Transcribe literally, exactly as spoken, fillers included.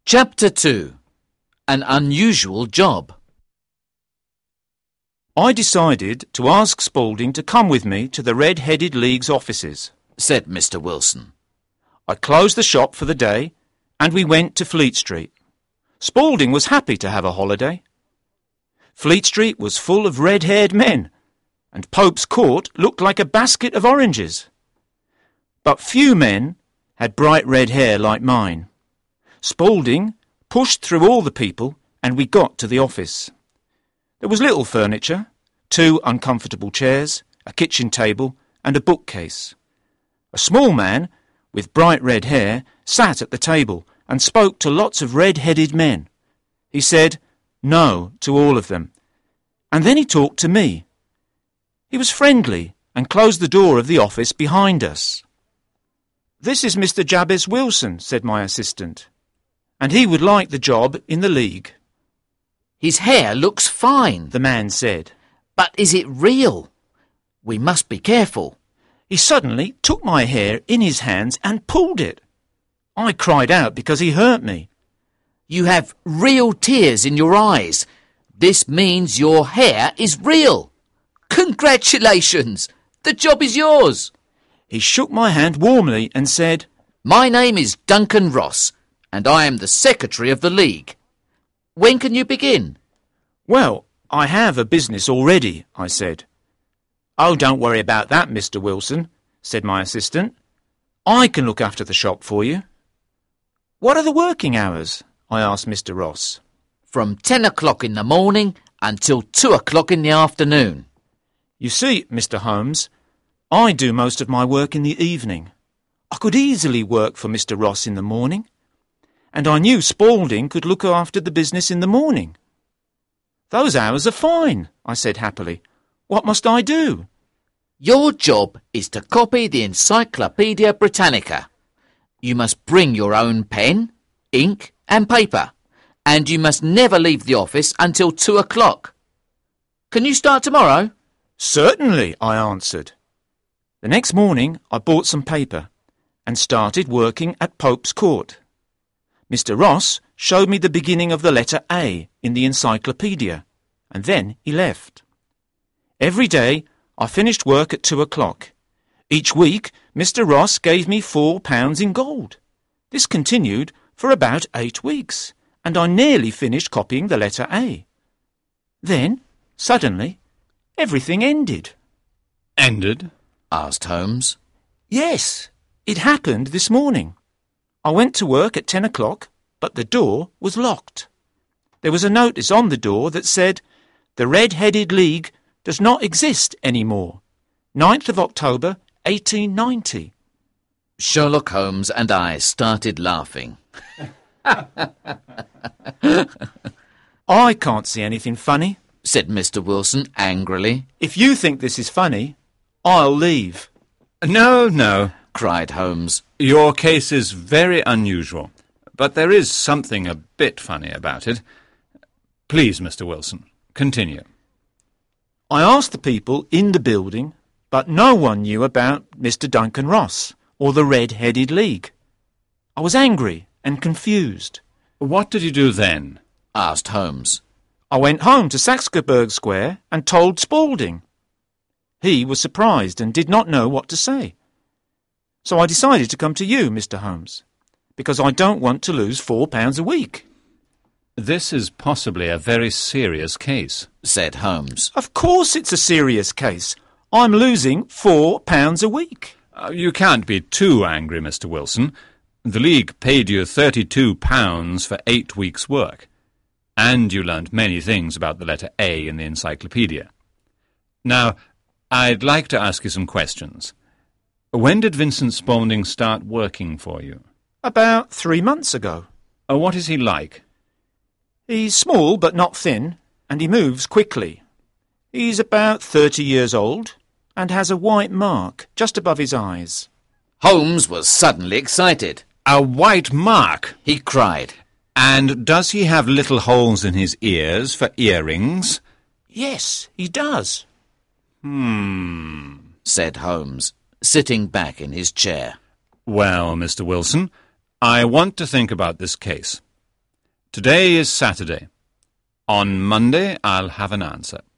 Chapter two. An Unusual Job. I decided to ask Spaulding to come with me to the Red-Headed League's offices, said Mister Wilson. I closed the shop for the day and we went to Fleet Street. Spaulding was happy to have a holiday. Fleet Street was full of red-haired men and Pope's Court looked like a basket of oranges. But few men had bright red hair like mine. Spaulding pushed through all the people and we got to the office. There was little furniture, two uncomfortable chairs, a kitchen table and a bookcase. A small man with bright red hair sat at the table and spoke to lots of red-headed men. He said no to all of them, and then he talked to me. He was friendly and closed the door of the office behind us. "This is Mister Jabez Wilson," said my assistant, "and he would like the job in the League." "His hair looks fine," the man said. "But is it real? We must be careful." He suddenly took my hair in his hands and pulled it. I cried out because he hurt me. "You have real tears in your eyes. This means your hair is real. Congratulations! The job is yours." He shook my hand warmly and said, "My name is Duncan Ross, and I am the secretary of the League. When can you begin?" "Well, I have a business already," I said. "Oh, don't worry about that, Mister Wilson," said my assistant. "I can look after the shop for you." "What are the working hours?" I asked Mister Ross. "From ten o'clock in the morning until two o'clock in the afternoon." "You see, Mister Holmes, I do most of my work in the evening. I could easily work for Mister Ross in the morning, and I knew Spaulding could look after the business in the morning." "Those hours are fine," I said happily. "What must I do?" "Your job is to copy the Encyclopaedia Britannica. You must bring your own pen, ink and paper, and you must never leave the office until two o'clock. Can you start tomorrow?" "Certainly," I answered. The next morning I bought some paper and started working at Pope's Court. Mister Ross showed me the beginning of the letter A in the encyclopedia, and then he left. Every day I finished work at two o'clock. Each week Mister Ross gave me four pounds in gold. This continued for about eight weeks, and I nearly finished copying the letter A. Then, suddenly, everything ended. "Ended?" asked Holmes. "Yes, it happened this morning. I went to work at ten o'clock, but the door was locked. There was a notice on the door that said, 'The Red-Headed League does not exist anymore. ninth of October, eighteen ninety. Sherlock Holmes and I started laughing. "I can't see anything funny," said Mister Wilson angrily. "If you think this is funny, I'll leave." "No, no," cried Holmes. "Your case is very unusual, but there is something a bit funny about it. Please, Mister Wilson, continue." I asked the people in the building, but no one knew about Mister Duncan Ross or the Red-Headed League. I was angry and confused. "What did you do then?" asked Holmes. I went home to Saxeburg Square and told Spaulding. He was surprised and did not know what to say. So I decided to come to you, Mister Holmes, because I don't want to lose four pounds a week. "This is possibly a very serious case," said Holmes. "Of course it's a serious case. I'm losing four pounds a week." Uh, you can't be too angry, Mister Wilson. The League paid you thirty-two pounds for eight weeks' work, and you learnt many things about the letter A in the encyclopedia. Now, I'd like to ask you some questions. When did Vincent Spaulding start working for you? About three months ago. Uh, what is he like? He's small but not thin, and he moves quickly. He's about thirty years old and has a white mark just above his eyes. Holmes was suddenly excited. "A white mark?" he cried. "And does he have little holes in his ears for earrings?" "Yes, he does." Hmm, said Holmes, sitting back in his chair. "Well, Mister Wilson, I want to think about this case. Today is Saturday. On Monday I'll have an answer.